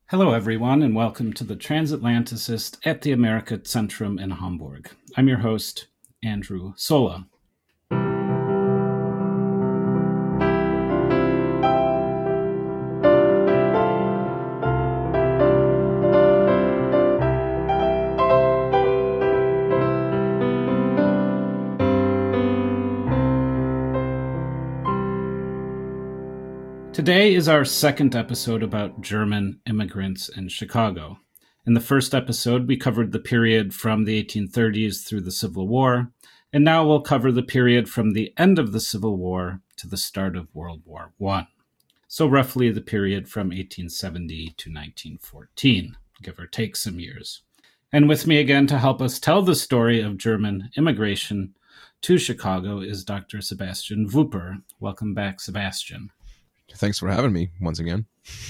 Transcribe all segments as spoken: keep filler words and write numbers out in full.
Hello, everyone, and welcome to the Transatlanticist at the America Centrum in Hamburg. I'm your host, Andrew Sola. Today is our second episode about German immigrants in Chicago. In the first episode, we covered the period from the eighteen thirties through the Civil War, and now we'll cover the period from the end of the Civil War to the start of World War One. So roughly the period from eighteen seventy to nineteen fourteen, give or take some years. And with me again to help us tell the story of German immigration to Chicago is Doctor Sebastian Wupper. Welcome back, Sebastian. Thanks for having me once again.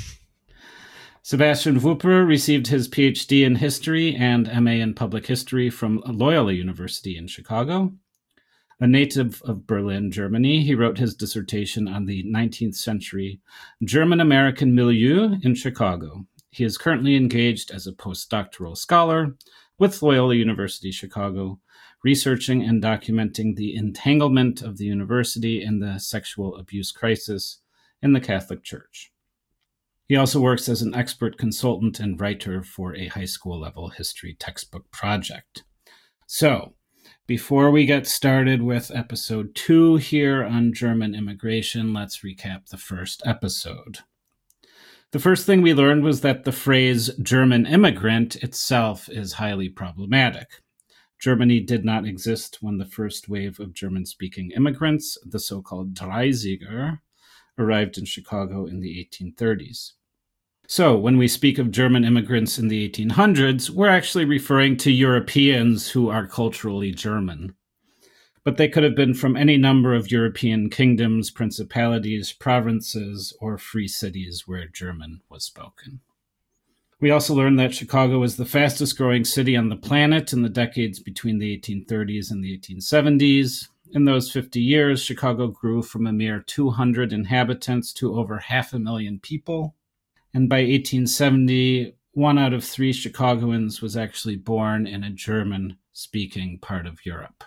Sebastian Wupper received his P H D in history and M A in public history from Loyola University in Chicago. A native of Berlin, Germany, he wrote his dissertation on the nineteenth century German-American milieu in Chicago. He is currently engaged as a postdoctoral scholar with Loyola University Chicago, researching and documenting the entanglement of the university in the sexual abuse crisis in the Catholic Church. He also works as an expert consultant and writer for a high school level history textbook project. So, before we get started with episode two here on German immigration, let's recap the first episode. The first thing we learned was that the phrase German immigrant itself is highly problematic. Germany did not exist when the first wave of German-speaking immigrants, the so-called Dreisiger, arrived in Chicago in the eighteen thirties. So, when we speak of German immigrants in the eighteen hundreds, we're actually referring to Europeans who are culturally German. But they could have been from any number of European kingdoms, principalities, provinces, or free cities where German was spoken. We also learned that Chicago was the fastest growing city on the planet in the decades between the eighteen thirties and the eighteen seventies. In those fifty years, Chicago grew from a mere two hundred inhabitants to over half a million people. And by eighteen seventy, one out of three Chicagoans was actually born in a German-speaking part of Europe.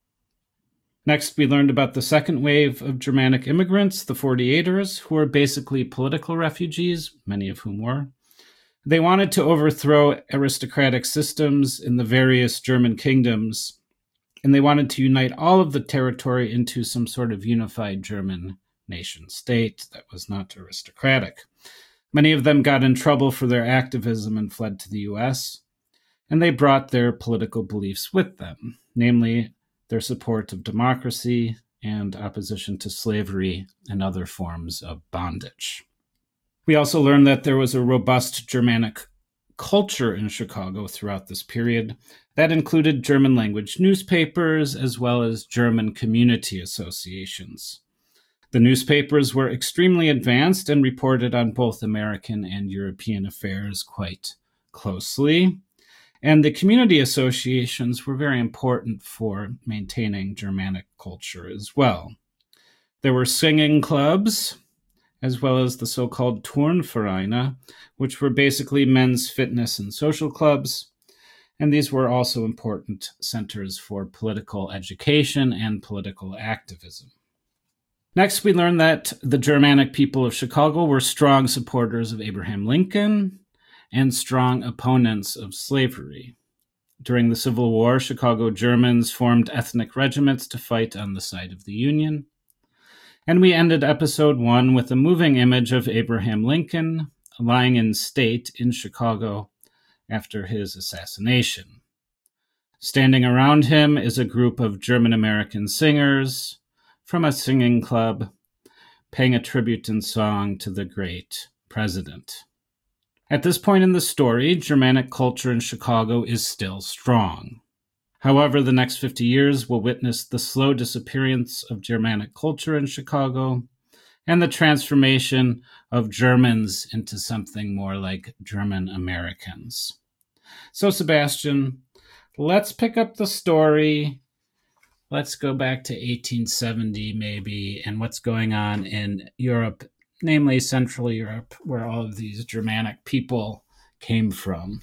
Next, we learned about the second wave of Germanic immigrants, the forty-eighters, who were basically political refugees, many of whom were. They wanted to overthrow aristocratic systems in the various German kingdoms, and they wanted to unite all of the territory into some sort of unified German nation state that was not aristocratic. Many of them got in trouble for their activism and fled to the U S, and they brought their political beliefs with them, namely their support of democracy and opposition to slavery and other forms of bondage. We also learned that there was a robust Germanic culture in Chicago throughout this period that included German language newspapers as well as German community associations. The newspapers were extremely advanced and reported on both American and European affairs quite closely. And the community associations were very important for maintaining Germanic culture as well. There were singing clubs, as well as the so-called Turnvereine, which were basically men's fitness and social clubs. And these were also important centers for political education and political activism. Next, we learned that the Germanic people of Chicago were strong supporters of Abraham Lincoln and strong opponents of slavery. During the Civil War, Chicago Germans formed ethnic regiments to fight on the side of the Union. And we ended episode one with a moving image of Abraham Lincoln lying in state in Chicago after his assassination. Standing around him is a group of German-American singers from a singing club paying a tribute in song to the great president. At this point in the story, Germanic culture in Chicago is still strong. However, the next fifty years will witness the slow disappearance of Germanic culture in Chicago and the transformation of Germans into something more like German Americans. So, Sebastian, let's pick up the story. Let's go back to eighteen seventy maybe and what's going on in Europe namely Central Europe, where all of these Germanic people came from.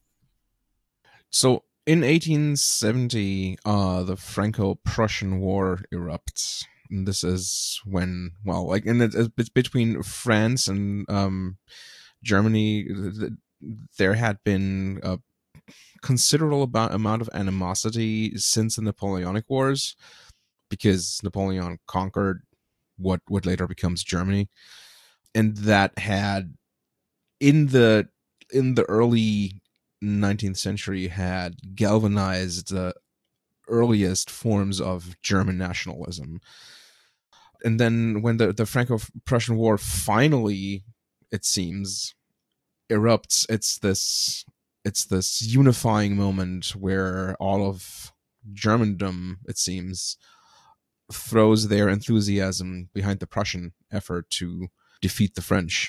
So in eighteen seventy, uh, the Franco-Prussian War erupts. And this is when, well, like, and it, it's between France and um, Germany, there had been a considerable amount of animosity since the Napoleonic Wars, because Napoleon conquered what what later becomes Germany, and that had in the in the early nineteenth century had galvanized the earliest forms of German nationalism. And then when the, the Franco-Prussian War finally, it seems, erupts, it's this it's this unifying moment where all of Germandom, it seems, throws their enthusiasm behind the Prussian effort to defeat the French.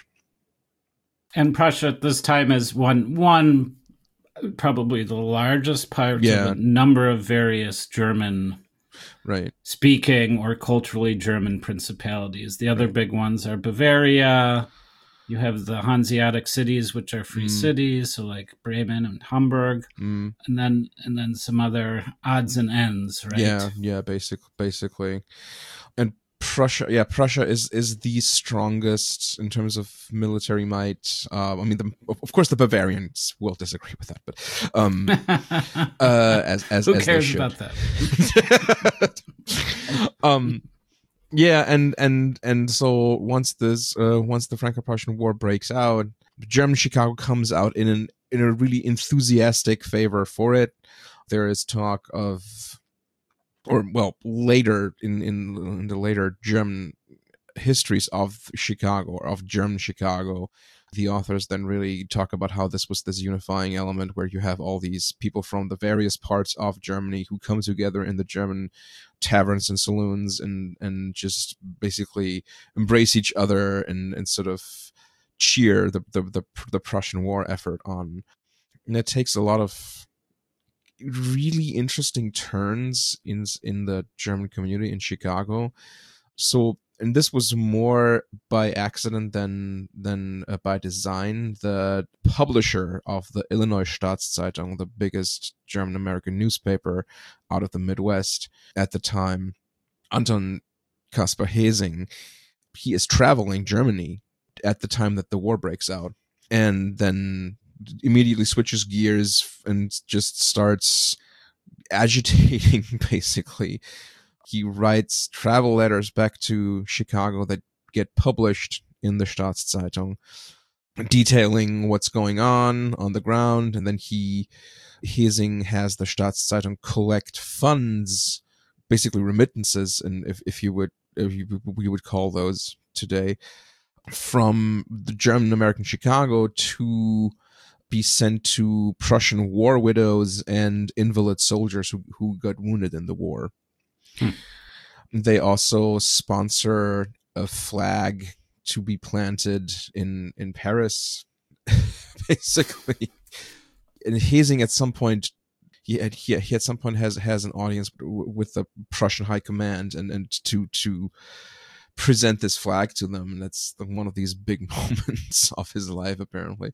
And Prussia at this time is one one probably the largest part Yeah. of a number of various German Right. speaking or culturally German principalities. The other Right. big ones are Bavaria. You have the Hanseatic cities, which are free Mm. cities, so like Bremen and Hamburg, Mm. and then and then some other odds and ends, right? Yeah, yeah, basic, basically. And Prussia, yeah, Prussia is is the strongest in terms of military might. Uh, I mean, the, of course, the Bavarians will disagree with that, but um, uh, as as Who as cares they should. about that? um, yeah, and and and so once this uh, once the Franco-Prussian War breaks out, German Chicago comes out in an in a really enthusiastic favor for it. There is talk of, or well, later in, in in the later German histories of Chicago, or of German Chicago, the authors then really talk about how this was this unifying element where you have all these people from the various parts of Germany who come together in the German taverns and saloons and and just basically embrace each other and and sort of cheer the the the, the Prussian war effort on. And it takes a lot of really interesting turns in in the German community in Chicago. So, and this was more by accident than than uh, by design. The publisher of the Illinois Staatszeitung, the biggest German American newspaper out of the Midwest at the time, Anton Caspar Hesing, he is traveling Germany at the time that the war breaks out, and then immediately switches gears and just starts agitating, basically. He writes travel letters back to Chicago that get published in the Staatszeitung, detailing what's going on on the ground, and then he Hesing has the Staatszeitung collect funds, basically remittances, and if, if you would if you, we would call those today, from the German American Chicago to be sent to Prussian war widows and invalid soldiers who, who got wounded in the war. Hmm. They also sponsor a flag to be planted in, in Paris, basically. And Hesing at some point, he, had, he, he at some point has has an audience with the Prussian High Command and, and to to present this flag to them. And that's one of these big moments of his life, apparently.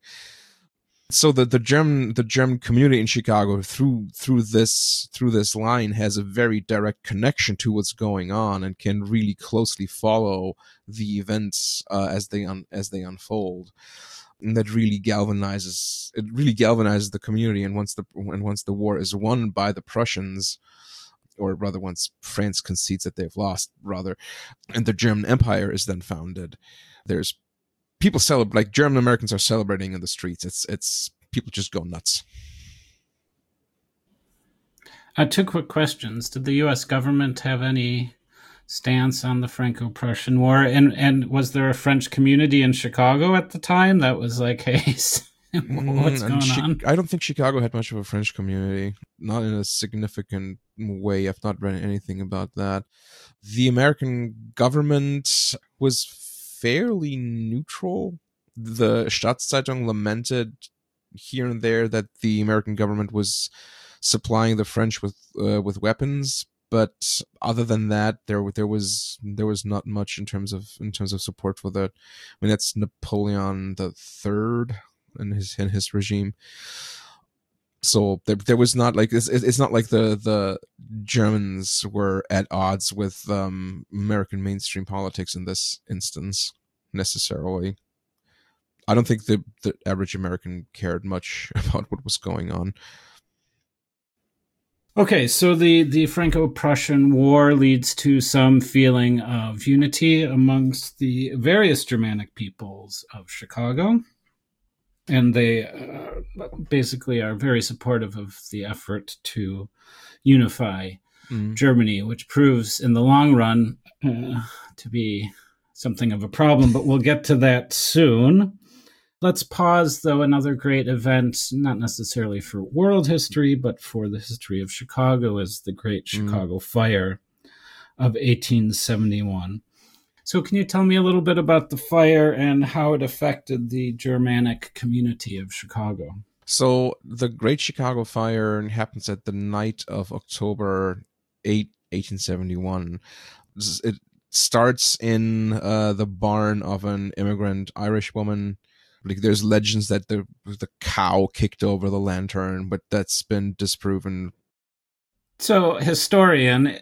So the, the German the German community in Chicago through through this through this line has a very direct connection to what's going on and can really closely follow the events uh, as they un, as they unfold. And that really galvanizes it really galvanizes the community. And once the and once the war is won by the Prussians, or rather once France concedes that they've lost, rather, and the German Empire is then founded, there's people celebrate, like German Americans are celebrating in the streets. It's it's people just go nuts. Uh, two quick questions. Did the U S government have any stance on the Franco-Prussian War? And and was there a French community in Chicago at the time that was like, hey, what's Mm, going Chi- on? I don't think Chicago had much of a French community, not in a significant way. I've not read anything about that. The American government was fairly neutral. The Staatszeitung lamented here and there that the American government was supplying the French with uh, with weapons, but other than that, there there was there was not much in terms of in terms of support for that. I mean, that's Napoleon the Third and his and his regime. So there, there was not like it's, it's not like the the Germans were at odds with um, American mainstream politics in this instance necessarily. I don't think the the average American cared much about what was going on. Okay, so the, the Franco-Prussian War leads to some feeling of unity amongst the various Germanic peoples of Chicago. And they uh, basically are very supportive of the effort to unify mm. Germany, which proves in the long run uh, to be something of a problem, but we'll get to that soon. Let's pause, though, another great event, not necessarily for world history, but for the history of Chicago, is the Great Chicago mm. Fire of eighteen seventy-one. So can you tell me a little bit about the fire and how it affected the Germanic community of Chicago? So the Great Chicago Fire happens at the night of October eighth, eighteen seventy-one. It starts in uh, the barn of an immigrant Irish woman. Like, there's legends that the the cow kicked over the lantern, but that's been disproven. So, historian,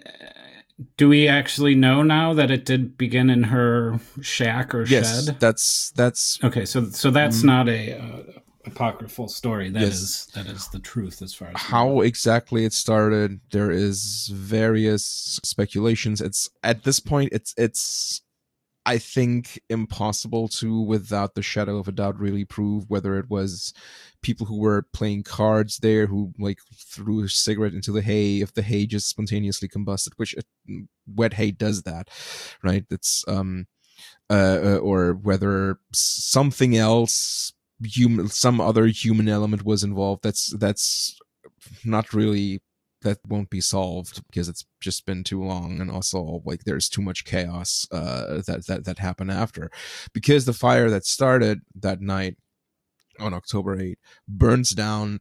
do we actually know now that it did begin in her shack or yes, shed? that's that's okay. So, so that's mm, not a uh, apocryphal story. That yes. is that is the truth as far as how exactly it started. There is various speculations. It's at this point, it's it's. I think impossible to, without the shadow of a doubt, really prove whether it was people who were playing cards there who like threw a cigarette into the hay, if the hay just spontaneously combusted, which it, wet hay does that, right? It's um, uh, or whether something else, human, some other human element was involved. That's that's not really. That won't be solved because it's just been too long, and also like there's too much chaos uh, that that that happened after, because the fire that started that night on October eighth burns down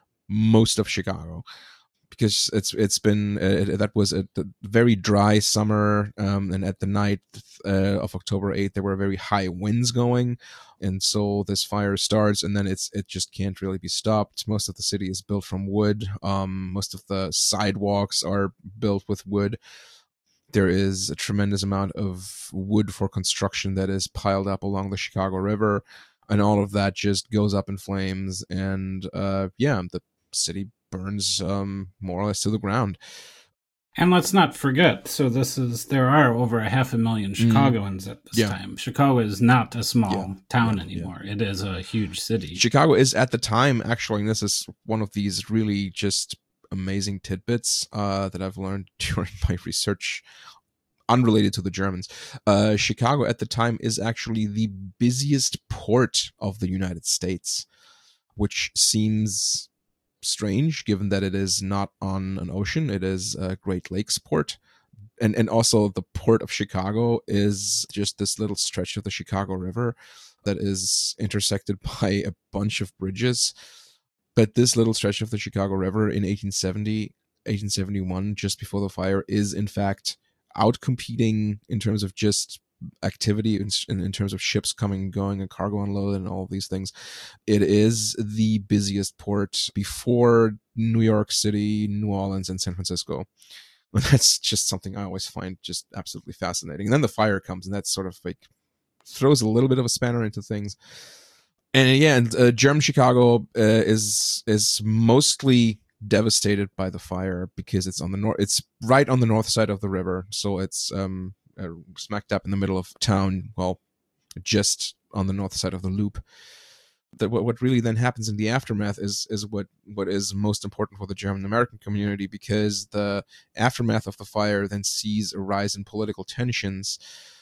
most of Chicago. Because it's it's been uh, that was a, a very dry summer, um, and at the night uh, of October eighth there were very high winds going, and so this fire starts, and then it's it just can't really be stopped. Most of the city is built from wood. Um, most of the sidewalks are built with wood. There is a tremendous amount of wood for construction that is piled up along the Chicago River, and all of that just goes up in flames. And uh, yeah, the city burns um, more or less to the ground. And let's not forget, so this is, there are over a half a million Chicagoans mm. at this yeah. time. Chicago is not a small yeah. town yeah. anymore. Yeah. It is a huge city. Chicago is at the time, actually, and this is one of these really just amazing tidbits uh, that I've learned during my research unrelated to the Germans. Uh, Chicago at the time is actually the busiest port of the United States, which seems strange given that it is not on an ocean. It is a Great Lakes port, and and also the port of Chicago is just this little stretch of the Chicago River that is intersected by a bunch of bridges. But this little stretch of the Chicago River in eighteen seventy, eighteen seventy-one, just before the fire, is in fact out competing in terms of just activity, in, in terms of ships coming and going and cargo unload and all of these things. It is the busiest port before New York City, New Orleans, and San Francisco. And that's just something I always find just absolutely fascinating. And then the fire comes, and that's sort of like throws a little bit of a spanner into things. And yeah, and uh, German Chicago uh, is is mostly devastated by the fire because it's on the north. It's right on the north side of the river, so it's um. Uh, smack dab in the middle of town, well, just on the north side of the loop. That what, what really then happens in the aftermath is is what what is most important for the German American community, because the aftermath of the fire then sees a rise in political tensions,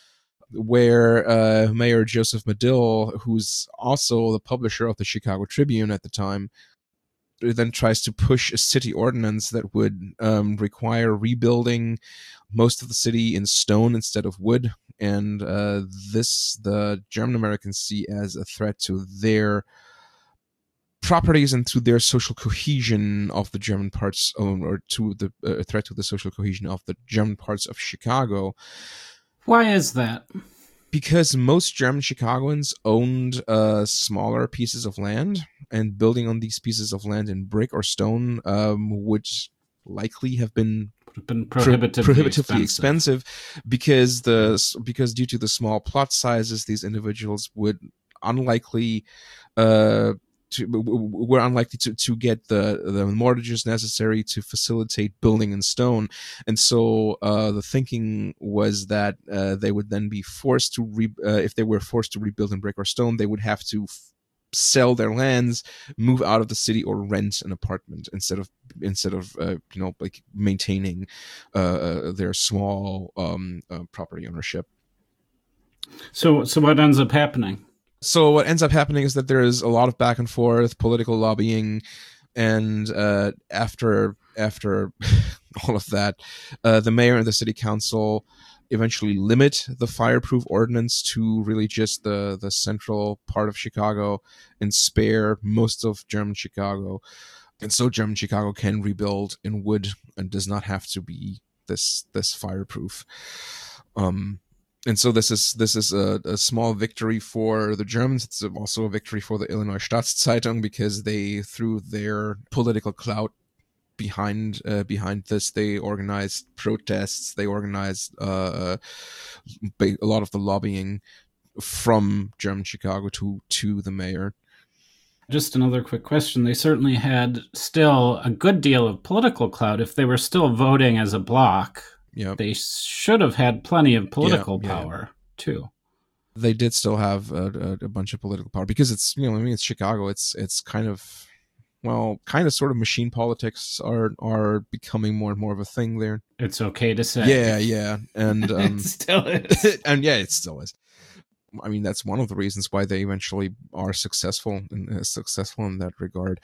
where uh, Mayor Joseph Medill, who's also the publisher of the Chicago Tribune at the time, then tries to push a city ordinance that would um, require rebuilding most of the city in stone instead of wood. And uh, this, the German Americans see as a threat to their properties and to their social cohesion of the German parts, or to the uh, threat to the social cohesion of the German parts of Chicago. Why is that? Because most German Chicagoans owned uh, smaller pieces of land, and building on these pieces of land in brick or stone um, would likely have been Would have been prohibitively, pro- prohibitively expensive. expensive, because the because due to the small plot sizes, these individuals would unlikely uh, to were unlikely to, to get the the mortgages necessary to facilitate building in stone, and so uh, the thinking was that uh, they would then be forced to re- uh, if they were forced to rebuild in brick or stone, they would have to f- sell their lands, move out of the city, or rent an apartment instead of instead of uh, you know like maintaining uh, their small um, uh, property ownership. So, so what ends up happening? So what ends up happening is that there is a lot of back and forth, political lobbying, and uh, after after all of that, uh, the mayor and the city council eventually limit the fireproof ordinance to really just the the central part of Chicago and spare most of German Chicago. And so German Chicago can rebuild in wood and does not have to be this this fireproof. Um, and so this is this is a, a small victory for the Germans. It's also a victory for the Illinois Staatszeitung, because they, through their political clout behind uh, behind this, they organized protests. They organized uh, a lot of the lobbying from German Chicago to to the mayor. Just another quick question. They certainly had still a good deal of political clout. If they were still voting as a bloc, yeah, they should have had plenty of political yeah, yeah, power, yeah. too. They did still have a, a, a bunch of political power, because it's, you know, I mean, it's Chicago. It's it's kind of, well, kind of sort of machine politics are are becoming more and more of a thing there. It's okay to say. Yeah, yeah. And um, it still is. and yeah, it still is. I mean, that's one of the reasons why they eventually are successful and uh, successful in that regard.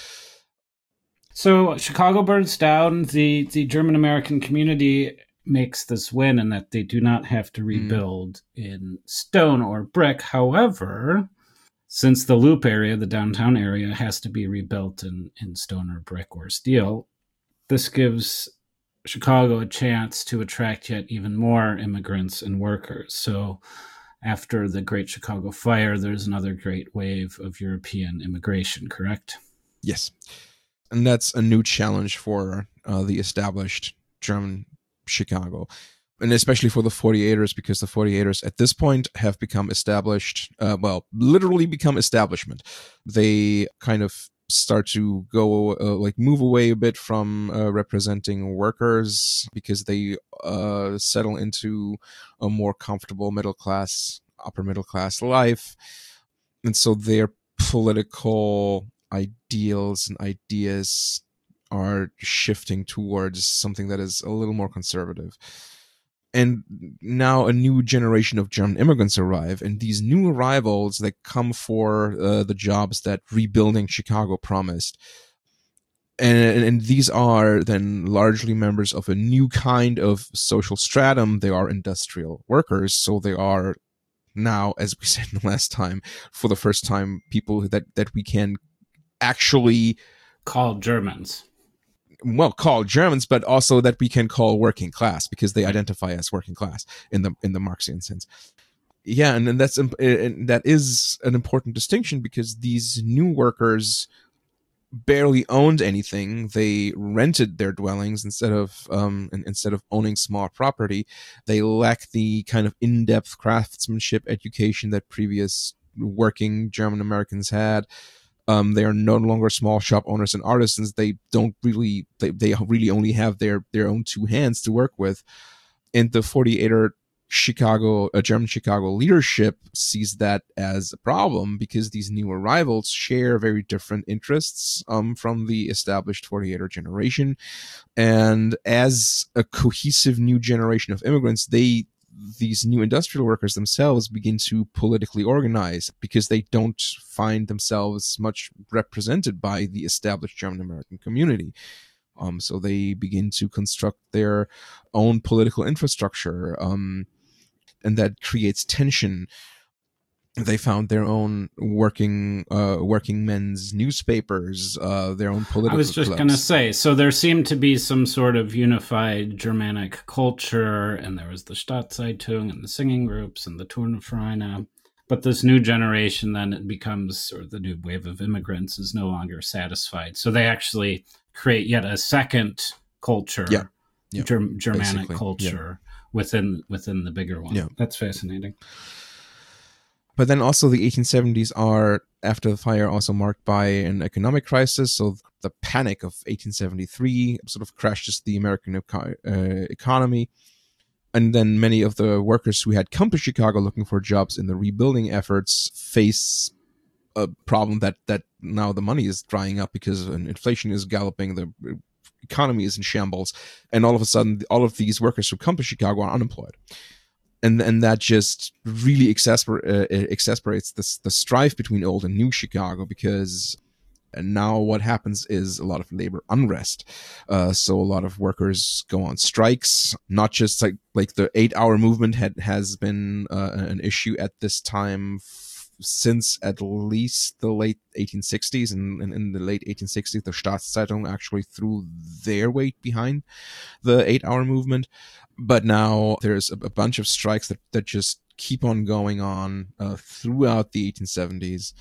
So Chicago burns down. The, the German American community makes this win in that they do not have to rebuild mm. in stone or brick. However, since the Loop area, the downtown area, has to be rebuilt in, in stone or brick or steel, this gives Chicago a chance to attract yet even more immigrants and workers. So after the Great Chicago Fire, there's another great wave of European immigration, correct? Yes. And that's a new challenge for uh, the established German Chicago, and especially for the forty-eighters, because the forty-eighters at this point have become established, uh, well, literally become establishment. They kind of start to go, uh, like move away a bit from uh, representing workers, because they uh, settle into a more comfortable middle class, upper middle class life. And so their political ideals and ideas are shifting towards something that is a little more conservative. And now a new generation of German immigrants arrive, and these new arrivals that come for uh, the jobs that rebuilding Chicago promised. And, and these are then largely members of a new kind of social stratum. They are industrial workers, so they are now, as we said the last time, for the first time, people that, that we can actually call Germans. Well, call Germans, but also that we can call working class, because they identify as working class in the in the Marxian sense. Yeah, and, and that's and that is an important distinction, because these new workers barely owned anything. They rented their dwellings instead of um instead of owning small property. They lack the kind of in-depth craftsmanship education that previous working German Americans had. Um, they are no longer small shop owners and artisans. They don't really, they, they really only have their, their own two hands to work with. And the forty-eighter Chicago, uh, German Chicago leadership sees that as a problem, because these new arrivals share very different interests um, from the established forty-eighter generation. And as a cohesive new generation of immigrants, they these new industrial workers themselves begin to politically organize, because they don't find themselves much represented by the established German American community. Um, so they begin to construct their own political infrastructure, um, and that creates tension. They found their own working uh, working men's newspapers, uh, their own political I was just clubs. going to say, so there seemed to be some sort of unified Germanic culture, and there was the Stadtzeitung and the singing groups and the Turnvereine. But this new generation, then it becomes, or the new wave of immigrants is no longer satisfied. So they actually create yet a second culture, Yeah. Yeah. Germ- Germanic Basically, culture yeah. within within the bigger one. Yeah. That's fascinating. But then also the eighteen seventies are, after the fire, also marked by an economic crisis. So the Panic of eighteen seventy-three sort of crashes the American eco- uh, economy. And then many of the workers who had come to Chicago looking for jobs in the rebuilding efforts face a problem that, that now the money is drying up because inflation is galloping, the economy is in shambles, and all of a sudden all of these workers who come to Chicago are unemployed. And and that just really exasper- uh, exasperates this, the strife between old and new Chicago, because now what happens is a lot of labor unrest. Uh, so a lot of workers go on strikes, not just like, like the eight hour movement had, has been uh, an issue at this time f- since at least the late eighteen sixties. And, and in the late eighteen sixties, the Staatszeitung actually threw their weight behind the eight hour movement. But now there's a, a bunch of strikes that, that just keep on going on uh, throughout the eighteen seventies.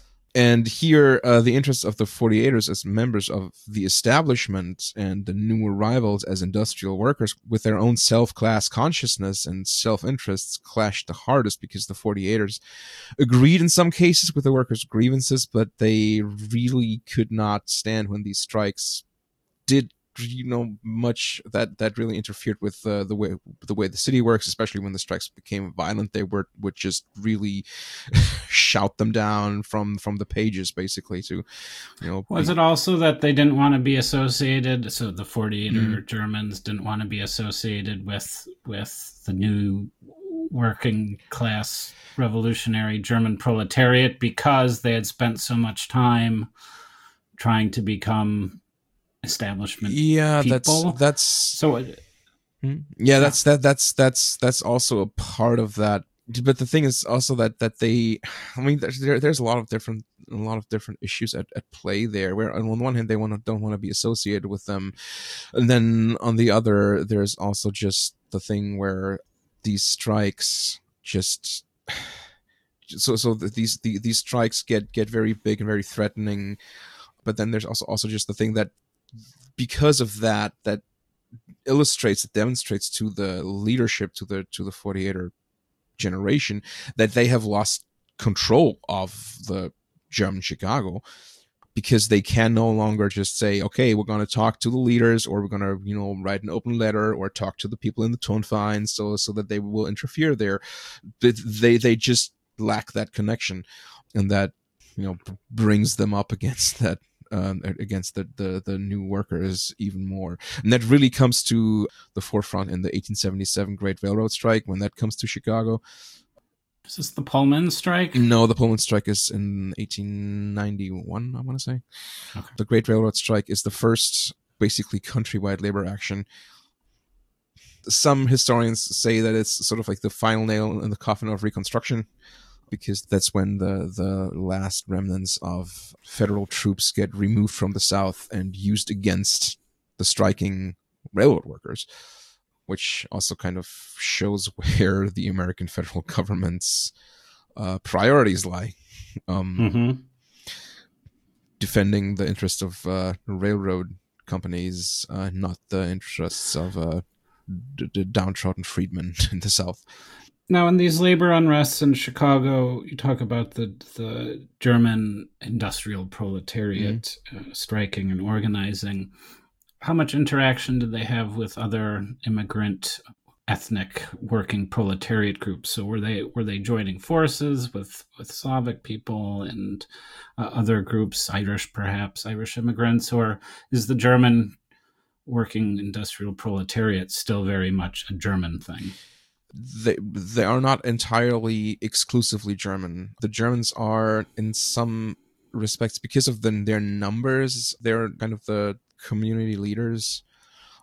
And here, uh, the interests of the forty-eighters as members of the establishment and the new arrivals as industrial workers with their own self-class consciousness and self-interests clashed the hardest, because the forty-eighters agreed in some cases with the workers' grievances, but they really could not stand when these strikes did, you know, much that that really interfered with uh, the way the way the city works, especially when the strikes became violent. They were would just really shout them down from from the pages, basically. To, you know, was be, it also that they didn't want to be associated? So the forty-eighter mm-hmm. Germans didn't want to be associated with with the new working class revolutionary German proletariat, because they had spent so much time trying to become establishment yeah people. that's that's so it, yeah, yeah that's that that's that's that's also a part of that. But the thing is also that that they, I mean, there's there, there's a lot of different a lot of different issues at, at play there, where on one hand they want to don't want to be associated with them, and then on the other there's also just the thing where these strikes just so so these the, these strikes get get very big and very threatening. But then there's also also just the thing that because of that, that illustrates, demonstrates to the leadership, to the to the forty-eighter generation, that they have lost control of the German Chicago, because they can no longer just say, okay, we're going to talk to the leaders, or we're going to, you know, write an open letter, or talk to the people in the Tonverein, so so that they will interfere there. They they just lack that connection, and that, you know, brings them up against that. Um, against the, the the new workers even more. And that really comes to the forefront in the eighteen seventy-seven Great Railroad Strike, when that comes to Chicago. Is this the Pullman strike? No, the Pullman strike is in eighteen ninety-one, I want to say. Okay. The Great Railroad Strike is the first basically countrywide labor action. Some historians say that it's sort of like the final nail in the coffin of Reconstruction, because that's when the, the last remnants of federal troops get removed from the South and used against the striking railroad workers, which also kind of shows where the American federal government's uh, priorities lie. Um, mm-hmm. Defending the interests of uh, railroad companies, uh, not the interests of uh, d- d- downtrodden freedmen in the South. Now, in these labor unrests in Chicago, you talk about the the German industrial proletariat mm-hmm. uh, striking and organizing. How much interaction did they have with other immigrant, ethnic, working proletariat groups? So were they were they joining forces with, with Slavic people and uh, other groups, Irish perhaps, Irish immigrants, or is the German working industrial proletariat still very much a German thing? They they are not entirely exclusively German. The Germans are, in some respects, because of the, their numbers, they're kind of the community leaders.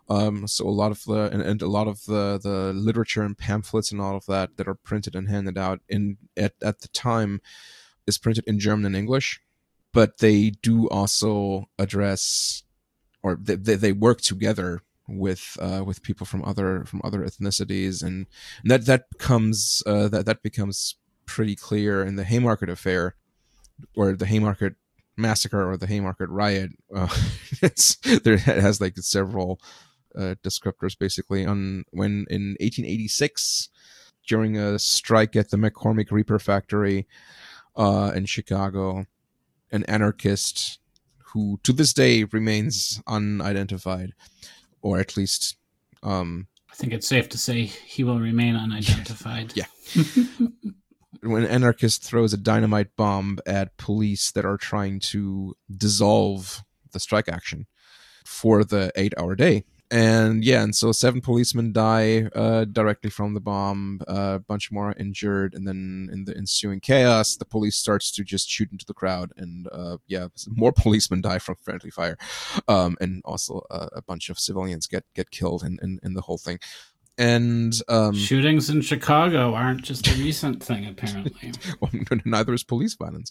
Um, so a lot of the and, and a lot of the, the literature and pamphlets and all of that that are printed and handed out in at, at the time is printed in German and English, but they do also address, or they they, they work together with uh, with people from other from other ethnicities, and, and that that becomes uh, that that becomes pretty clear in the Haymarket Affair, or the Haymarket Massacre, or the Haymarket Riot. Uh, it's there it has like several uh, descriptors basically on when in eighteen eighty-six, during a strike at the McCormick Reaper factory uh, in Chicago, an anarchist who to this day remains unidentified, or at least um, I think it's safe to say he will remain unidentified. Yeah. When an anarchist throws a dynamite bomb at police that are trying to dissolve the strike action for the eight-hour day. And yeah, and so seven policemen die uh, directly from the bomb, uh, a bunch more are injured, and then in the ensuing chaos, the police starts to just shoot into the crowd, and uh, yeah, more policemen die from friendly fire, um, and also uh, a bunch of civilians get get killed in, in, in the whole thing. And um, shootings in Chicago aren't just a recent thing, apparently. Well, neither is police violence.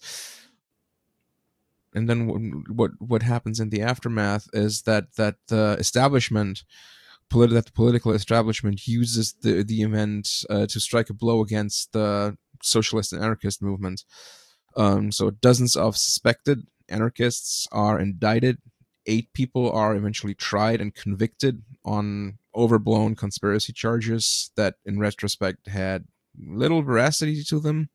And then what what happens in the aftermath is that that the establishment, politi- that the political establishment uses the the event uh, to strike a blow against the socialist and anarchist movement. Um, so dozens of suspected anarchists are indicted. Eight people are eventually tried and convicted on overblown conspiracy charges that, in retrospect, had little veracity to them.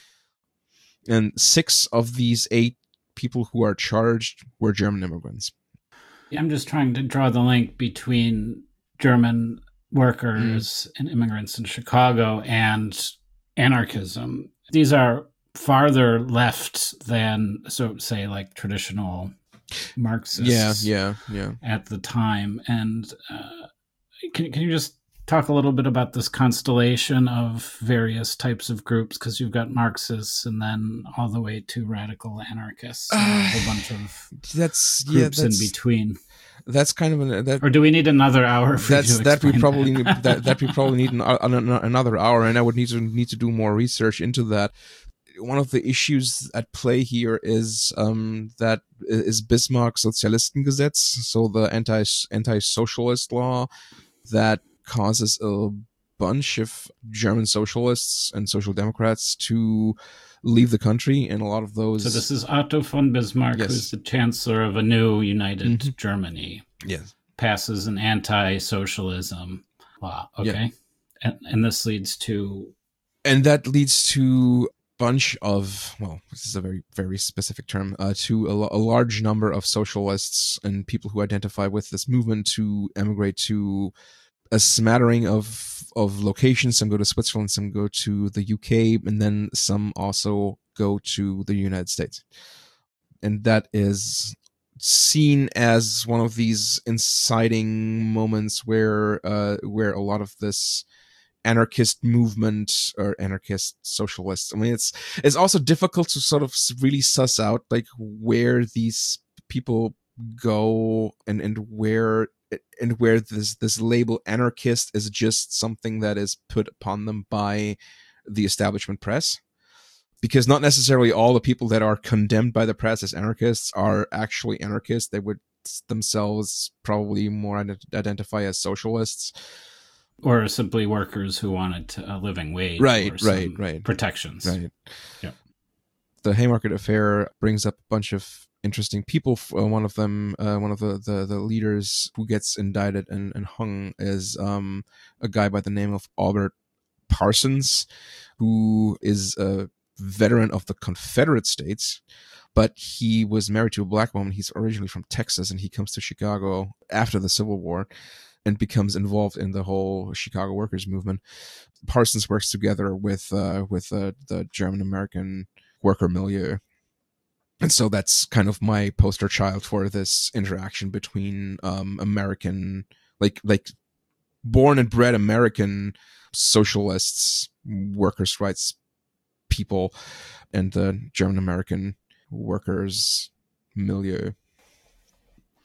And six of these eight people who are charged were German immigrants. I'm just trying to draw the link between German workers mm. and immigrants in Chicago and anarchism. These are farther left than, so say, like traditional Marxists. Yeah, yeah, yeah. At the time, and uh, can can you just talk a little bit about this constellation of various types of groups? Because you've got Marxists, and then all the way to radical anarchists, and a whole bunch of that's groups yeah, that's, in between. That's kind of an. That, or do we need another hour? For that's you to that we probably that? Need, that that we probably need an, an, another hour, and I would need to need to do more research into that. One of the issues at play here is um, that is Bismarck's Sozialistengesetz, so the anti anti-socialist law that causes a bunch of German socialists and social democrats to leave the country, and a lot of those. So this is Otto von Bismarck, yes. who's the chancellor of a new united mm-hmm. Germany. Yes, passes an anti-socialism law. Okay, yeah. and, and this leads to, and that leads to. bunch of, well, this is a very, very specific term, uh, to a, a large number of socialists and people who identify with this movement to emigrate to a smattering of of locations. Some go to Switzerland, some go to the U K, and then some also go to the United States. And that is seen as one of these inciting moments where uh, where a lot of this anarchist movement or anarchist socialists. I mean, it's it's also difficult to sort of really suss out like where these people go and and where and where this this label anarchist is just something that is put upon them by the establishment press, because not necessarily all the people that are condemned by the press as anarchists are actually anarchists. They would themselves probably more identify as socialists. Or simply workers who wanted a living wage, right, or some right, right, protections. Right. Yeah. The Haymarket Affair brings up a bunch of interesting people. Uh, one of them, uh, one of the, the, the leaders who gets indicted and, and hung is um, a guy by the name of Albert Parsons, who is a veteran of the Confederate States, but he was married to a black woman. He's originally from Texas, and he comes to Chicago after the Civil War and becomes involved in the whole Chicago workers movement. Parsons works together with uh, with uh, the German-American worker milieu. And so that's kind of my poster child for this interaction between um, American, like like born and bred American socialists, workers' rights people, and the German-American workers milieu.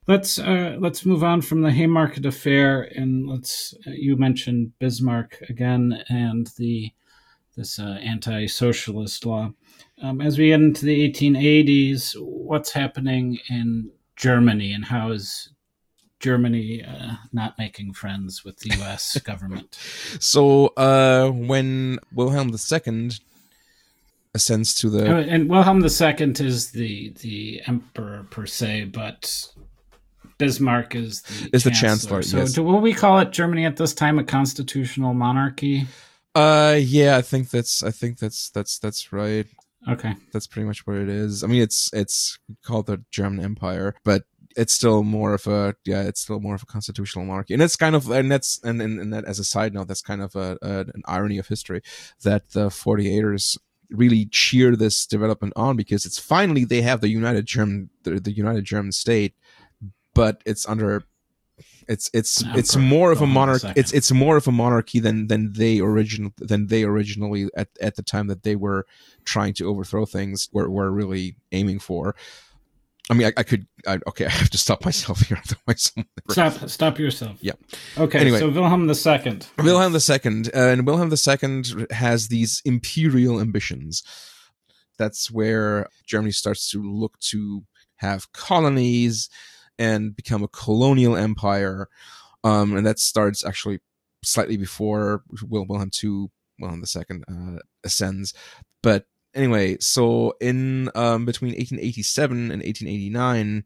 let's uh, let's move on from the Haymarket Affair, and let's. Uh, you mentioned Bismarck again, and the this uh, anti-socialist law. Um, as we get into the eighteen eighties, what's happening in Germany, and how is Germany uh, not making friends with the U S government? So uh, when Wilhelm the Second ascends to the... Oh, and Wilhelm the Second is the, the emperor per se, but Bismarck is the is chancellor. the chancellor. So yes. do, will we call it Germany at this time a constitutional monarchy? Uh, yeah, I think that's I think that's that's that's right. Okay, that's pretty much what it is. I mean, it's it's called the German Empire, but it's still more of a yeah, it's still more of a constitutional monarchy, and it's kind of and that's and and, and that as a side note, that's kind of a, a an irony of history that the forty-eighters really cheer this development on, because it's finally they have the United German the, the United German state, but it's under it's it's Emperor it's more of a Wilhelm monarch the Second. it's it's more of a monarchy than than they original than they originally at at the time that they were trying to overthrow things were were really aiming for. I mean, I, I could. I, okay, I have to stop myself here. Otherwise, Stop, stop yourself. Yeah. Okay. Anyway. So Wilhelm the Second. Wilhelm the Second, uh, and Wilhelm the Second has these imperial ambitions. That's where Germany starts to look to have colonies and become a colonial empire, um, and that starts actually slightly before Wilhelm the Second, Wilhelm the Second uh, ascends, but. Anyway, so in um, between eighteen eighty-seven and eighteen eighty-nine,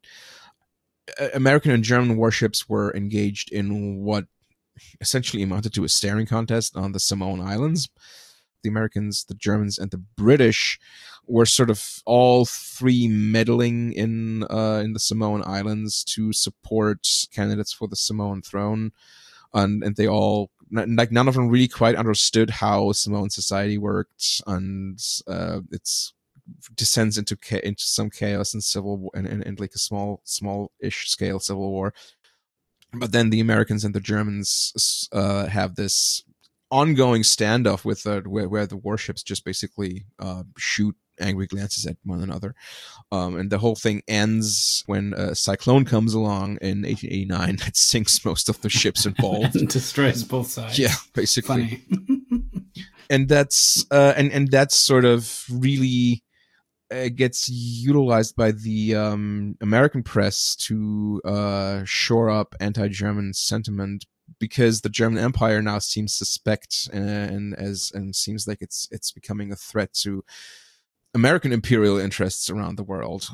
American and German warships were engaged in what essentially amounted to a staring contest on the Samoan Islands. The Americans, the Germans, and the British were sort of all three meddling in uh, in the Samoan Islands to support candidates for the Samoan throne, and and they all. Like none of them really quite understood how Samoan society worked, and uh, it's descends into ca- into some chaos and civil war, and, and, and like a small small-ish scale civil war. But then the Americans and the Germans uh, have this ongoing standoff with uh, where, where the warships just basically uh, shoot angry glances at one another, um, and the whole thing ends when a cyclone comes along in eighteen eighty-nine that sinks most of the ships involved and destroys both sides. Yeah, basically. Funny. and that's uh, and and that's sort of really uh, gets utilized by the um, American press to uh, shore up anti-German sentiment, because the German Empire now seems suspect and, and as and seems like it's it's becoming a threat to American imperial interests around the world,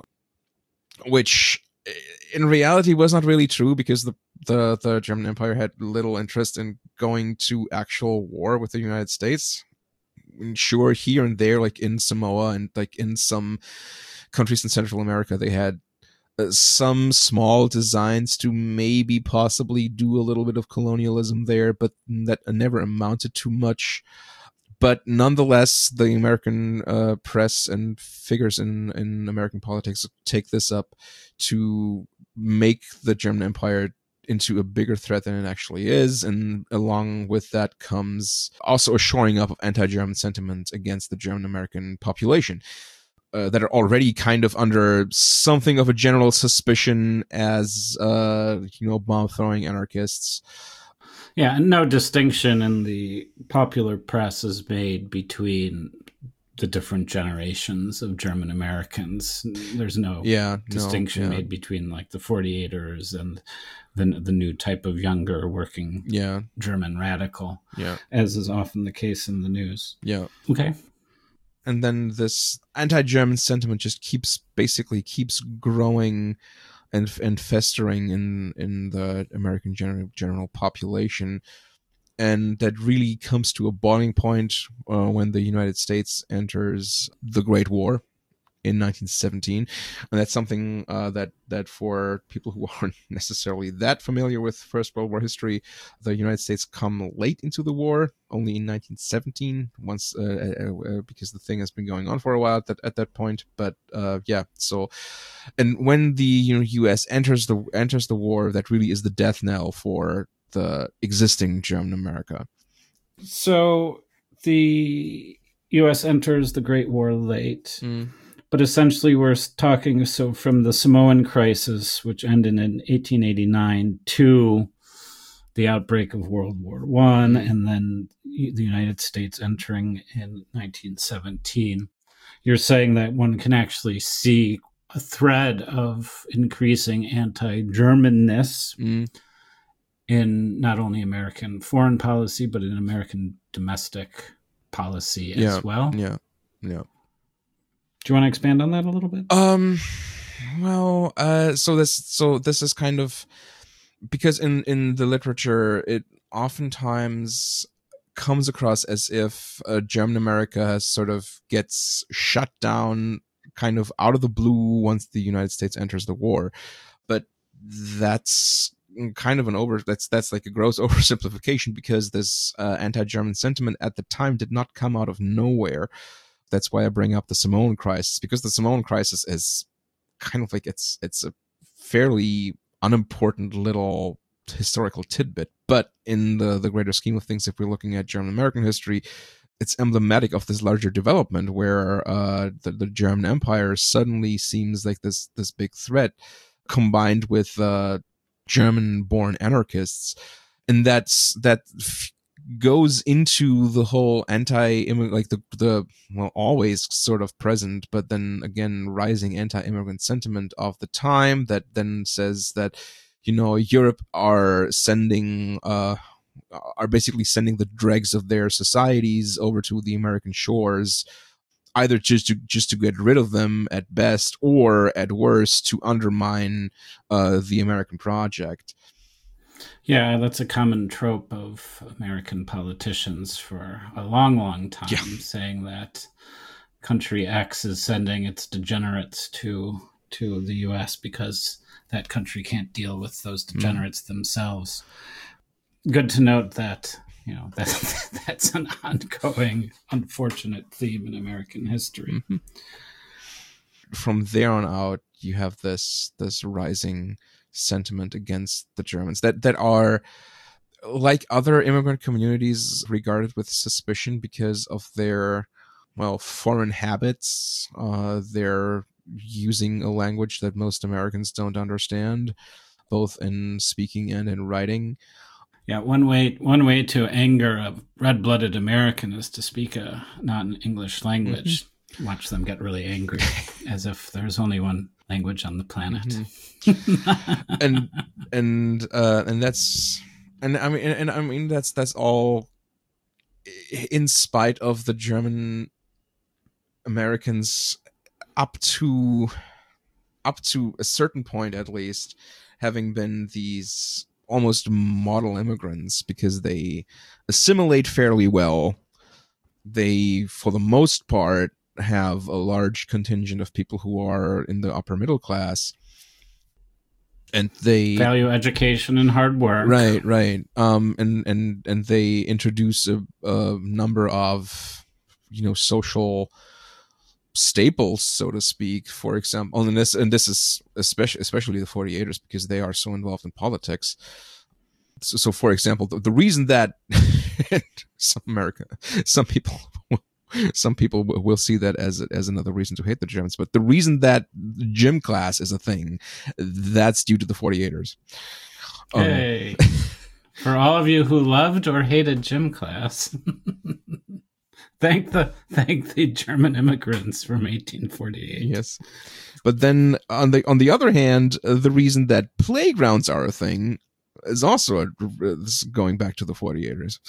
which in reality was not really true, because the, the, the German Empire had little interest in going to actual war with the United States. Sure, here and there, like in Samoa and like in some countries in Central America, they had uh, some small designs to maybe possibly do a little bit of colonialism there, but that never amounted to much. But nonetheless, the American uh, press and figures in, in American politics take this up to make the German Empire into a bigger threat than it actually is. And along with that comes also a shoring up of anti-German sentiment against the German-American population uh, that are already kind of under something of a general suspicion as, uh, you know, bomb-throwing anarchists. Yeah, and no distinction in the popular press is made between the different generations of German Americans. There's no yeah, distinction no, yeah. made between like the forty-eighters and the the new type of younger working yeah. German radical, yeah. as is often the case in the news. Yeah. Okay. And then this anti-German sentiment just keeps basically keeps growing and and festering in in the American general general population, and that really comes to a boiling point uh, when the United States enters the Great War in nineteen seventeen, and that's something uh, that that for people who aren't necessarily that familiar with First World War history, the United States come late into the war, only in nineteen seventeen, once uh, uh, because the thing has been going on for a while at that, at that point. But uh, yeah, so and when the you know U S enters the enters the war, that really is the death knell for the existing German America. So the U S enters the Great War late. Mm. But essentially, we're talking so from the Samoan crisis, which ended in eighteen eighty-nine, to the outbreak of World War One, and then the United States entering in nineteen seventeen. You're saying that one can actually see a thread of increasing anti-Germanness mm. in not only American foreign policy, but in American domestic policy yeah, as well. Yeah, yeah. Do you want to expand on that a little bit? Um, well, uh, so this, so this is kind of because in in the literature, it oftentimes comes across as if uh, German America sort of gets shut down, kind of out of the blue once the United States enters the war, but that's kind of an over. That's that's like a gross oversimplification because this uh, anti-German sentiment at the time did not come out of nowhere. That's why I bring up the Samoan crisis, because the Samoan crisis is kind of like it's it's a fairly unimportant little historical tidbit, but in the the greater scheme of things, if we're looking at German American history, it's emblematic of this larger development where uh, the, the German Empire suddenly seems like this this big threat, combined with uh, German-born anarchists, and that's that. F- goes into the whole anti like the the well always sort of present but then again rising anti-immigrant sentiment of the time that then says that, you know, Europe are sending uh are basically sending the dregs of their societies over to the American shores, either just to just to get rid of them at best, or at worst to undermine uh the American project. Yeah, that's a common trope of American politicians for a long, long time, yeah. saying that country X is sending its degenerates to to the U S because that country can't deal with those degenerates mm. themselves. Good to note that, you know, that that's an ongoing, unfortunate theme in American history. Mm-hmm. From there on out, you have this this rising sentiment against the Germans that that are, like other immigrant communities, regarded with suspicion because of their, well, foreign habits. Uh, they're using a language that most Americans don't understand, both in speaking and in writing. Yeah, one way one way to anger a red-blooded American is to speak a non-English language. Mm-hmm. Watch them get really angry, as if there's only one language on the planet. Mm-hmm. and and uh, and that's and I mean and, and I mean that's that's all in spite of the German Americans up to up to a certain point, at least, having been these almost model immigrants because they assimilate fairly well. They, for the most part, have a large contingent of people who are in the upper middle class, and they value education and hard work. Right, right. Um, and and and they introduce a, a number of, you know, social staples, so to speak. For example, and this and this is especially especially the forty-eighters, because they are so involved in politics. So, so for example, the, the reason that some America, some people. Some people will see that as as another reason to hate the Germans, but the reason that gym class is a thing, that's due to the forty-eighters. Hey, um, for all of you who loved or hated gym class, thank the thank the German immigrants from eighteen forty-eight. Yes, but then on the on the other hand, uh, the reason that playgrounds are a thing is also a, this is going back to the forty-eighters.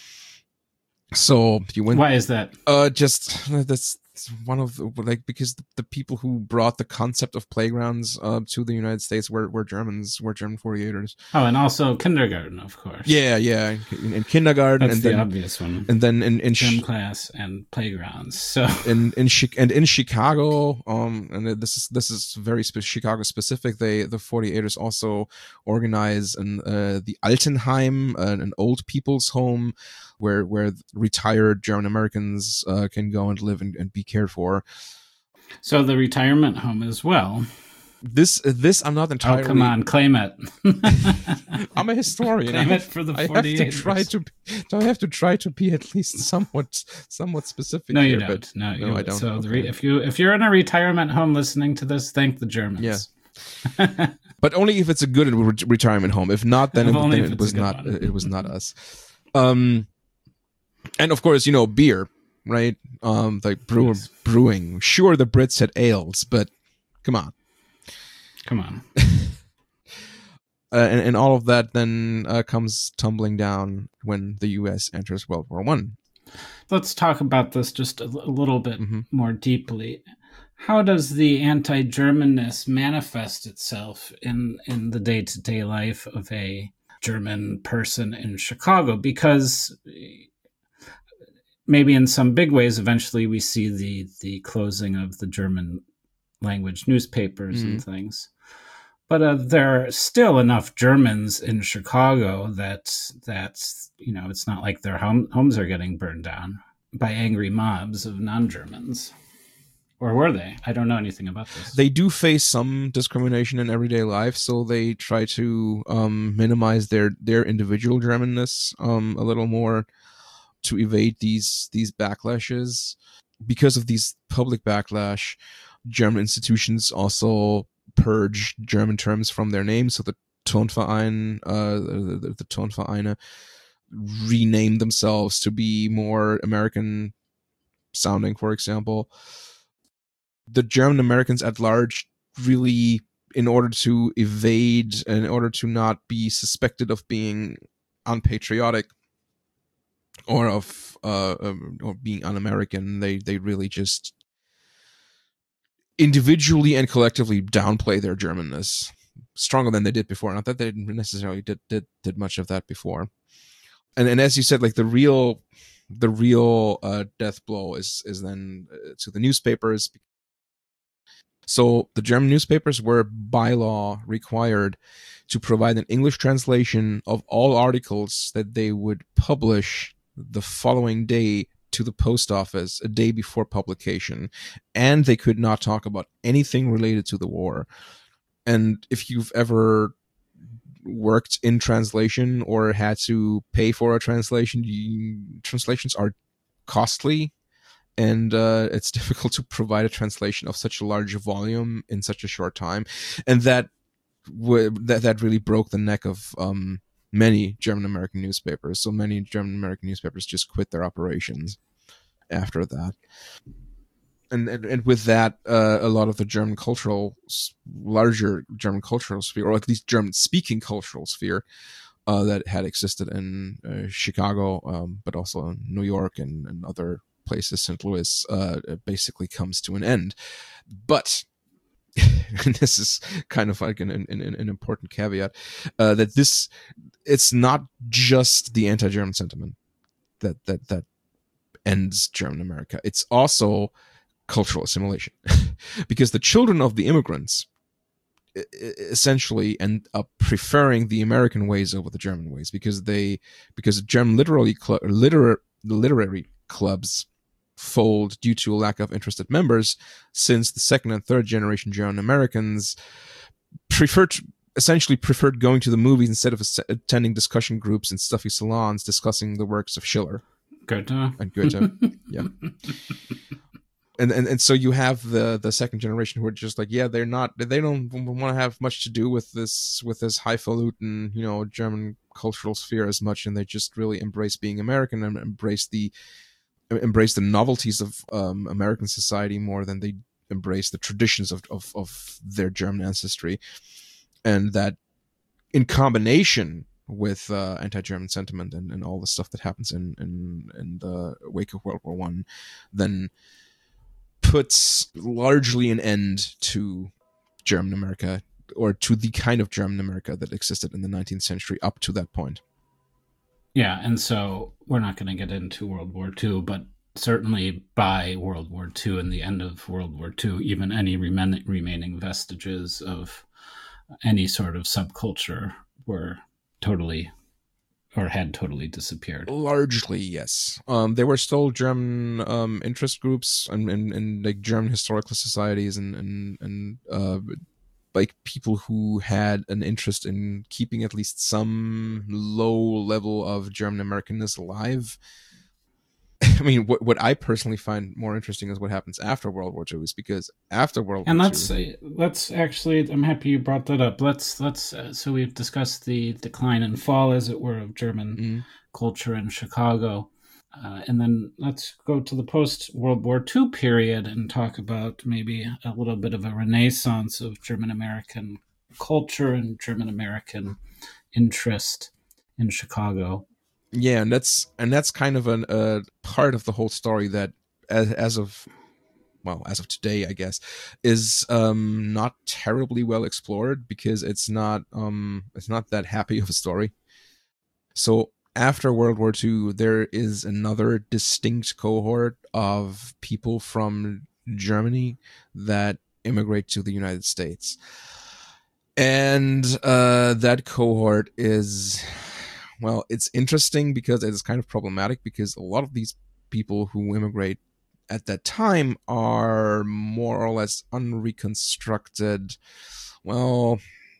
So you went. Why is that? Uh, just that's one of the, like because the, the people who brought the concept of playgrounds uh, to the United States were, were Germans, were German forty-eighters. Oh, and also kindergarten, of course. Yeah, yeah, in, in kindergarten. That's and the then, obvious one. And then in, in gym sh- class and playgrounds. So in in and in Chicago, um, and this is this is very spe- Chicago specific. They the forty-eighters also organize an uh, the Altenheim, uh, an old people's home, where where retired German Americans uh, can go and live and, and be cared for. So the retirement home as well This this I'm not entirely. Oh, come on, claim it. I'm a historian. Claim I it have, for the I have forty-eight. to try to. I have to try to be at least somewhat somewhat specific. No, you here, don't. But no, no, you, I don't. So the Okay. re, if you if you're in a retirement home listening to this, thank the Germans. Yeah. But only if it's a good re- retirement home. If not, then, it, Only then if it it's a was good not. one. It was not us. Um, and of course, you know, beer, right? Um, like brew, Yes. brewing. Sure, the Brits had ales, but come on. Come on. Uh, and, and all of that then uh, comes tumbling down when the U S enters World War One. Let's talk about this just a, a little bit Mm-hmm. more deeply. How does the anti-Germanness manifest itself in, in the day-to-day life of a German person in Chicago? Because maybe in some big ways, eventually we see the, the closing of the German language newspapers Mm-hmm. and things. But uh, there are still enough Germans in Chicago that, that you know, it's not like their home, homes are getting burned down by angry mobs of non-Germans. Or were they? I don't know anything about this. They do face some discrimination in everyday life, so they try to um, minimize their, their individual Germanness um, a little more to evade these these backlashes. Because of these public backlash, German institutions also purge German terms from their names. So the Tonverein, uh, the, the Tonvereine rename themselves to be more American sounding, for example. The German Americans at large really, in order to evade, in order to not be suspected of being unpatriotic or of uh, or being un-American, they they really just individually and collectively downplay their Germanness stronger than they did before. Not that they necessarily did did did much of that before. And and as you said, like the real the real uh, death blow is is then uh, to the newspapers. So the German newspapers were by law required to provide an English translation of all articles that they would publish the following day to the post office a day before publication, and they could not talk about anything related to the war. And if you've ever worked in translation or had to pay for a translation, you, translations are costly, and uh, it's difficult to provide a translation of such a large volume in such a short time. And that w- that, that really broke the neck of um, many German-American newspapers. So many German-American newspapers just quit their operations after that. And, and, and with that, uh, a lot of the German cultural, larger German cultural sphere, or at least German-speaking cultural sphere, uh, that had existed in uh, Chicago, um, but also in New York and, and other places, Saint Louis, uh, basically comes to an end. But, and this is kind of like an, an, an important caveat, uh, that this, it's not just the anti-German sentiment that, that, that ends German America. It's also cultural assimilation. Because the children of the immigrants essentially end up preferring the American ways over the German ways, because they, because German literary, cl- liter- literary clubs fold due to a lack of interested members, since the second and third generation German Americans preferred essentially preferred going to the movies instead of attending discussion groups and stuffy salons discussing the works of Schiller, Goethe, and Goethe. Yeah. And, and and so you have the the second generation who are just like, yeah, they're not, they don't want to have much to do with this with this highfalutin, you know, German cultural sphere as much, and they just really embrace being American and embrace the embrace the novelties of um, American society more than they embrace the traditions of, of of their German ancestry. And that, in combination with uh, anti-German sentiment and, and all the stuff that happens in in in the wake of World War One, then puts largely an end to German America, or to the kind of German America that existed in the nineteenth century up to that point. Yeah, and so we're not going to get into World War Two, but certainly by World War Two and the end of World War Two, even any remen- remaining vestiges of any sort of subculture were totally, or had totally disappeared. Largely, yes. Um, there were still German um, interest groups and, and, and like German historical societies and and, and uh, like people who had an interest in keeping at least some low level of German Americanness alive. I mean, what what I personally find more interesting is what happens after World War Two, is because after World And War let's Two, let's actually. I'm happy you brought that up. Let's let's. Uh, so we've discussed the decline and fall, as it were, of German mm, culture in Chicago, uh, and then let's go to the post World War Two period and talk about maybe a little bit of a renaissance of German American culture and German American interest in Chicago. yeah, and that's and that's kind of an uh, part of the whole story that, as as of well, as of today, I guess, is um, not terribly well explored, because it's not um, it's not that happy of a story. So after World War Two, there is another distinct cohort of people from Germany that immigrate to the United States. And uh, that cohort is, well, it's interesting because it's kind of problematic, because a lot of these people who immigrate at that time are more or less unreconstructed, well,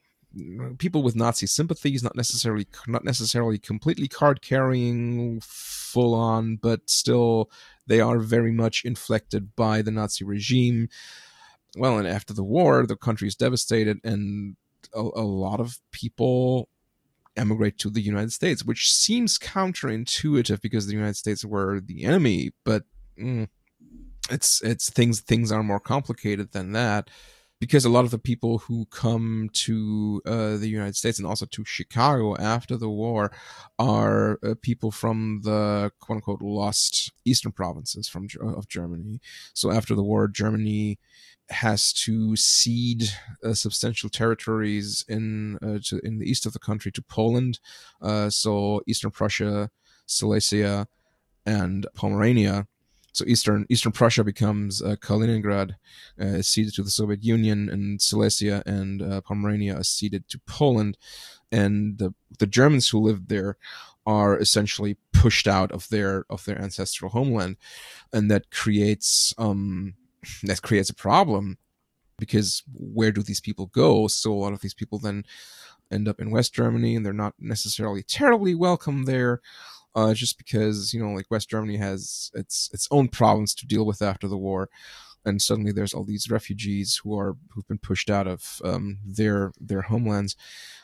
people with Nazi sympathies, not necessarily not necessarily completely card carrying full on, but still they are very much inflected by the Nazi regime. Well, and after the war, the country is devastated, and a, a lot of people emigrate to the United States, which seems counterintuitive because the United States were the enemy, but mm, it's it's things things are more complicated than that. Because a lot of the people who come to uh, the United States and also to Chicago after the war are uh, people from the quote unquote lost eastern provinces from of Germany. So after the war, Germany has to cede uh, substantial territories in uh, to, in the east of the country to Poland. Uh, so Eastern Prussia, Silesia, and Pomerania. So Eastern Eastern Prussia becomes uh, Kaliningrad, uh, is ceded to the Soviet Union, and Silesia and uh, Pomerania are ceded to Poland. And the the Germans who lived there are essentially pushed out of their of their ancestral homeland, and that creates um that creates a problem, because where do these people go? So a lot of these people then end up in West Germany, and they're not necessarily terribly welcome there. Uh, just because, you know, like West Germany has its its own problems to deal with after the war, and suddenly there's all these refugees who are who've been pushed out of um, their their homelands,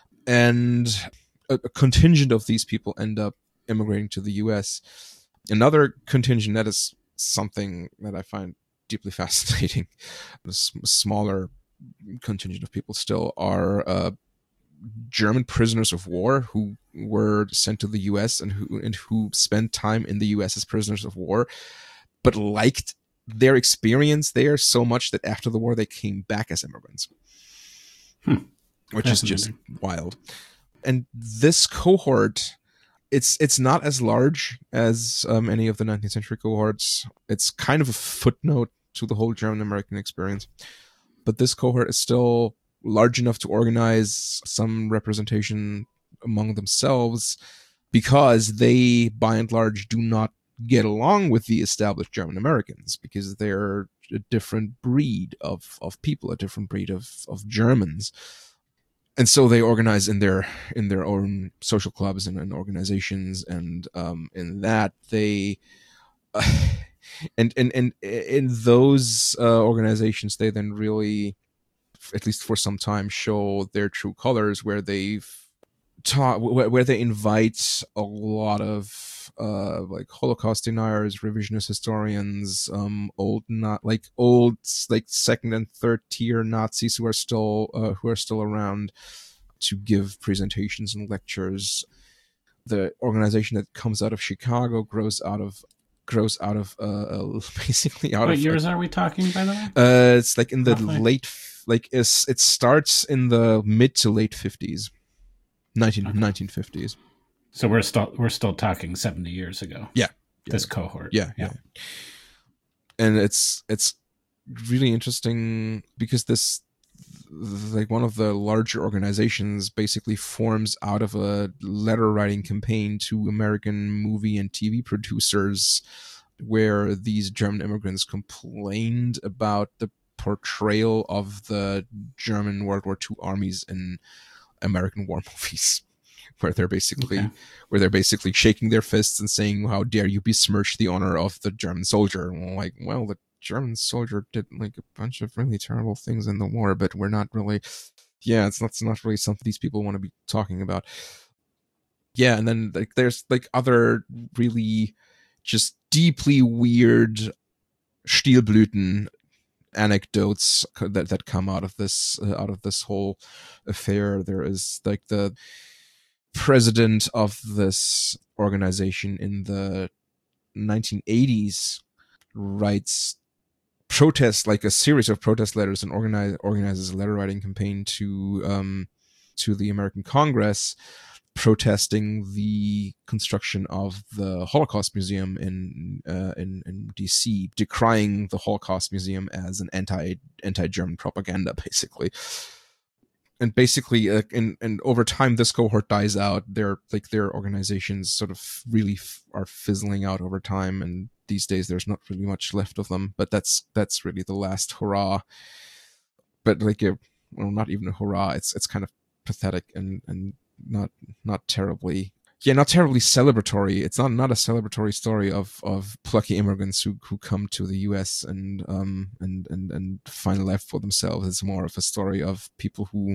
and a, a contingent of these people end up immigrating to the U S. Another contingent, that is something that I find deeply fascinating. A smaller contingent of people still are uh, German prisoners of war who were sent to the U S and who and who spent time in the U S as prisoners of war, but liked their experience there so much that after the war they came back as immigrants, hmm. which is just wild. And this cohort, it's it's not as large as um, any of the nineteenth century cohorts. It's kind of a footnote to the whole German American experience, but this cohort is still large enough to organize some representation among themselves, because they, by and large, do not get along with the established German Americans, because they're a different breed of, of people, a different breed of, of Germans. And so they organize in their in their own social clubs and, and organizations, and um, in that they uh, and, and and in those uh, organizations they then really, at least for some time, show their true colors, where they've taught, where they invite a lot of uh, like Holocaust deniers, revisionist historians, um, old not like old like second and third tier Nazis who are still uh, who are still around to give presentations and lectures. The organization that comes out of Chicago grows out of grows out of uh, basically out what of. What years like, are we talking, by the way? Uh, it's like in the Roughly? late. Like it's, it starts in the mid to late fifties, nineteen, okay. nineteen fifties. So we're still we're still talking seventy years ago. Yeah, this yeah. cohort. Yeah, yeah, yeah. And it's it's really interesting because this, like, one of the larger organizations basically forms out of a letter writing campaign to American movie and T V producers, where these German immigrants complained about the portrayal of the German World War Two armies in American war movies, where they're basically okay. where they're basically shaking their fists and saying, "How dare you besmirch the honor of the German soldier?" And like, well, the German soldier did like a bunch of really terrible things in the war, but we're not really, yeah, it's not, it's not really something these people want to be talking about. Yeah, and then like there's like other really just deeply weird Stilblüten anecdotes that that come out of this uh, out of this whole affair. There is like the president of this organization in the nineteen eighties writes protest, like a series of protest letters, and organize organizes a letter writing campaign to um to the American Congress, protesting the construction of the Holocaust Museum in uh, in, in D C, decrying the Holocaust Museum as an anti anti-German propaganda, basically. And basically, uh, and and over time, this cohort dies out. Their like their organizations sort of really f- are fizzling out over time, and these days there's not really much left of them. But that's that's really the last hurrah. But like a well, not even a hurrah. It's it's kind of pathetic and and. not not terribly yeah not terribly celebratory. It's not not a celebratory story of of plucky immigrants who who come to the U S and um and and and find life for themselves. It's more of a story of people who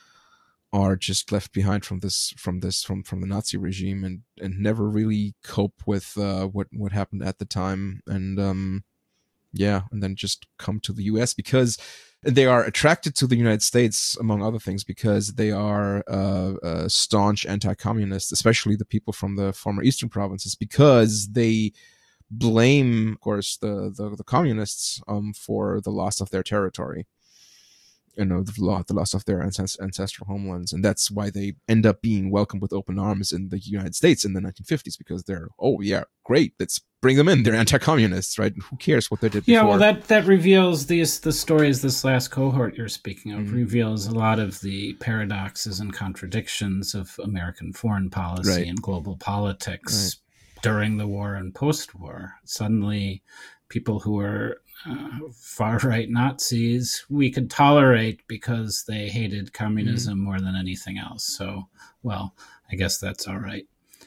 are just left behind from this from this from from the Nazi regime and and never really cope with uh what what happened at the time, and um yeah and then just come to the U S because they are attracted to the United States, among other things, because they are uh, uh, staunch anti-communists, especially the people from the former Eastern provinces, because they blame, of course, the the, the communists um, for the loss of their territory, you know, the, the loss of their ancest- ancestral homelands. And that's why they end up being welcomed with open arms in the United States in the nineteen fifties, because they're, oh, yeah, great, let's bring them in. They're anti-communists, right? Who cares what they did before? Yeah, well, that, that reveals these the stories this last cohort you're speaking of, mm-hmm. reveals a lot of the paradoxes and contradictions of American foreign policy right. and global politics right. during the war and post-war. Suddenly, people who were Uh, far-right Nazis we could tolerate because they hated communism mm-hmm. more than anything else. So, well, I guess that's all right.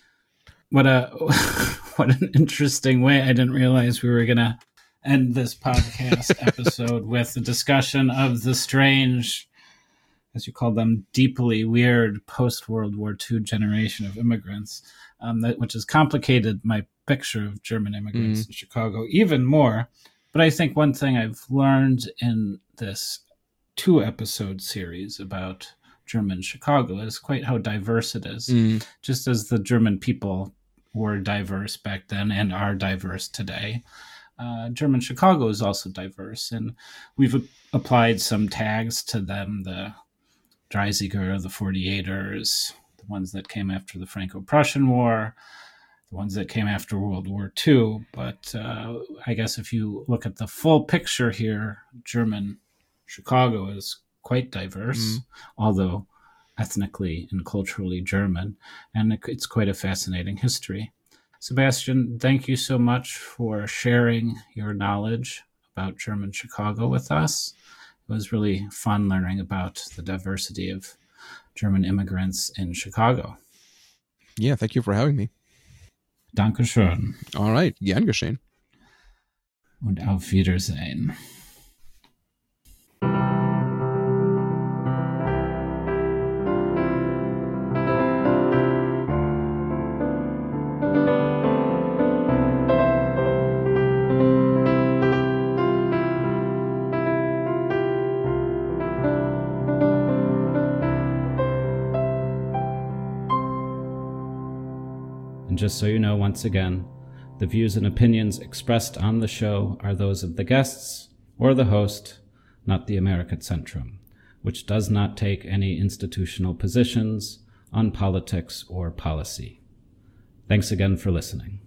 What a what an interesting way. I didn't realize we were going to end this podcast episode with a discussion of the strange, as you call them, deeply weird post-World War Two generation of immigrants, um, that, which has complicated my picture of German immigrants mm-hmm. in Chicago even more. But I think one thing I've learned in this two-episode series about German Chicago is quite how diverse it is. Mm. Just as the German people were diverse back then and are diverse today, uh, German Chicago is also diverse. And we've a- applied some tags to them, the Dreisiger, the forty-eighters, the ones that came after the Franco-Prussian War, the ones that came after World War Two. But uh, I guess if you look at the full picture here, German Chicago is quite diverse, mm. although ethnically and culturally German. And it, it's quite a fascinating history. Sebastian, thank you so much for sharing your knowledge about German Chicago with us. It was really fun learning about the diversity of German immigrants in Chicago. Yeah, thank you for having me. Dankeschön. All right, gern geschehen. Und auf Wiedersehen. And just so you know, once again, the views and opinions expressed on the show are those of the guests or the host, not the America Centrum, which does not take any institutional positions on politics or policy. Thanks again for listening.